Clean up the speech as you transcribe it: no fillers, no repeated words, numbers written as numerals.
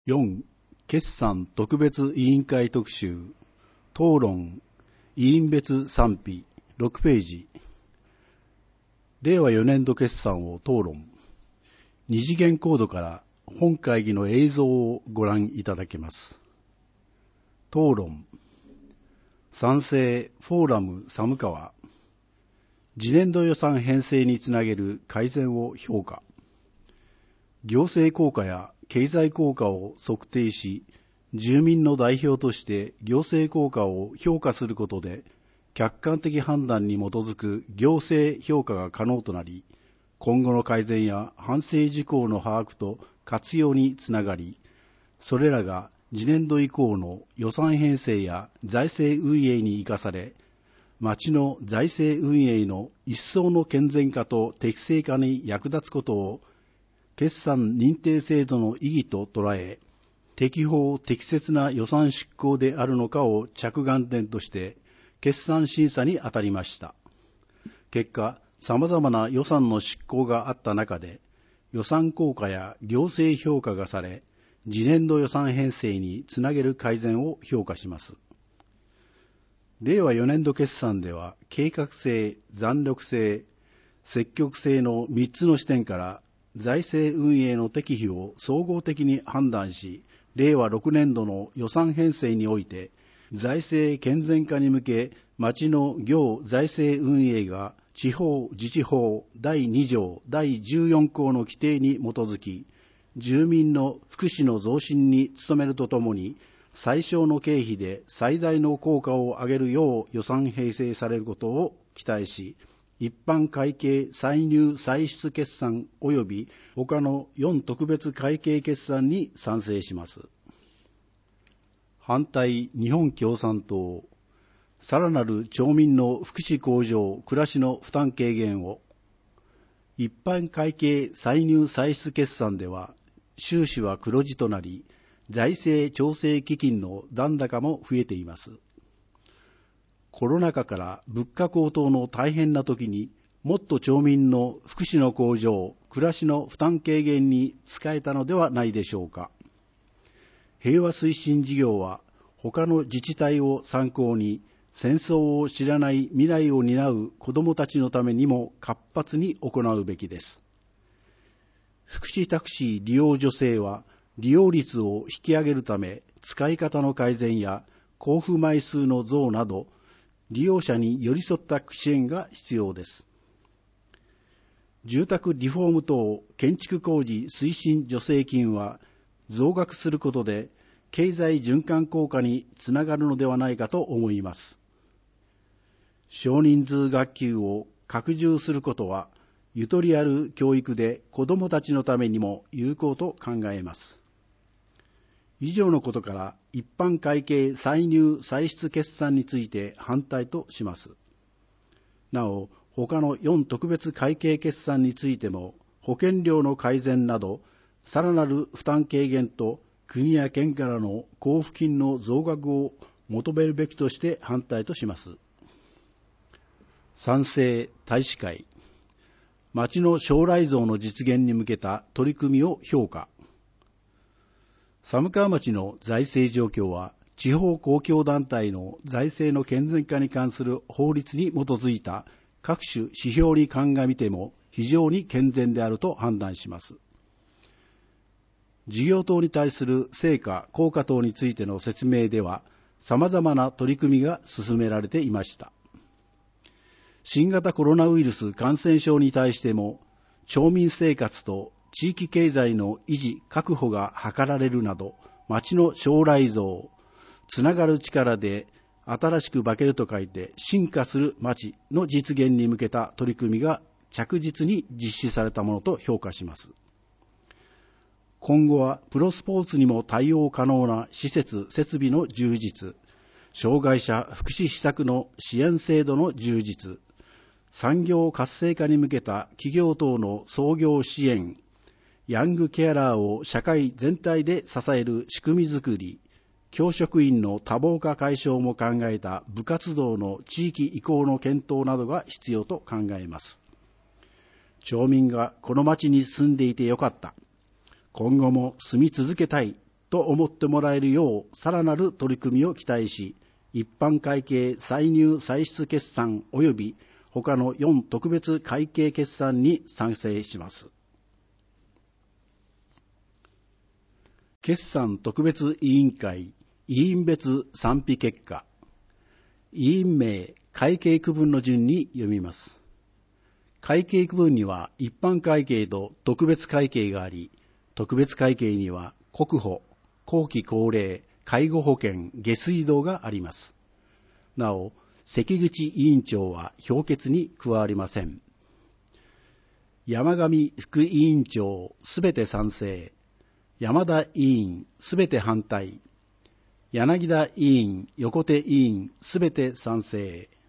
4. 決算特別委員会特集討論委員別賛否6ページ。令和4年度決算を討論。二次元コードから本会議の映像をご覧いただけます。討論。賛成フォーラム寒川。次年度予算編成につなげる改善を評価。行政効果や経済効果を測定し、住民の代表として行政効果を評価することで、客観的判断に基づく行政評価が可能となり、今後の改善や反省事項の把握と活用につながり、それらが次年度以降の予算編成や財政運営に生かされ、町の財政運営の一層の健全化と適正化に役立つことを、決算認定制度の意義と捉え、適法適切な予算執行であるのかを着眼点として、決算審査に当たりました。結果、様々な予算の執行があった中で、予算効果や行政評価がされ、次年度予算編成につなげる改善を評価します。令和4年度決算では、計画性、残力性、積極性の3つの視点から、財政運営の適否を総合的に判断し、令和6年度の予算編成において、財政健全化に向け、町の行財政運営が地方自治法第2条第14項の規定に基づき、住民の福祉の増進に努めるとともに、最小の経費で最大の効果を上げるよう予算編成されることを期待し、一般会計歳入歳出決算及び他の4特別会計決算に賛成します。反対日本共産党。さらなる町民の福祉向上、暮らしの負担軽減を。一般会計歳入歳出決算では、収支は黒字となり、財政調整基金の残高も増えています。コロナ禍から物価高騰の大変な時にもっと町民の福祉の向上、暮らしの負担軽減に使えたのではないでしょうか。平和推進事業は他の自治体を参考に戦争を知らない未来を担う子どもたちのためにも活発に行うべきです。福祉タクシー利用助成は利用率を引き上げるため使い方の改善や交付枚数の増など利用者に寄り添った支援が必要です。住宅リフォーム等建築工事推進助成金は増額することで経済循環効果につながるのではないかと思います。少人数学級を拡充することはゆとりある教育で子どもたちのためにも有効と考えます。以上のことから一般会計歳入歳出決算について反対とします。なお、他の4特別会計決算についても保険料の改善などさらなる負担軽減と国や県からの交付金の増額を求めるべきとして反対とします。賛成大使会。町の将来像の実現に向けた取り組みを評価。寒川町の財政状況は地方公共団体の財政の健全化に関する法律に基づいた各種指標に鑑みても非常に健全であると判断します。事業等に対する成果・効果等についての説明では様々な取り組みが進められていました。新型コロナウイルス感染症に対しても町民生活と地域経済の維持・確保が図られるなど、町の将来像、つながる力で新しく化けると書いて進化する町の実現に向けた取り組みが着実に実施されたものと評価します。今後はプロスポーツにも対応可能な施設・設備の充実、障害者福祉施策の支援制度の充実、産業活性化に向けた企業等の創業支援、ヤングケアラーを社会全体で支える仕組みづくり、教職員の多忙化解消も考えた部活動の地域移行の検討などが必要と考えます。町民がこの町に住んでいてよかった、今後も住み続けたいと思ってもらえるようさらなる取り組みを期待し、一般会計歳入歳出決算及び他の4特別会計決算に賛成します。決算特別委員会委員別賛否結果。委員名会計区分の順に読みます。会計区分には一般会計と特別会計があり、特別会計には国保、後期高齢、介護保険、下水道があります。なお、関口委員長は評決に加わりません。山上副委員長すべて賛成、山田委員すべて反対、柳田委員、横手委員すべて賛成。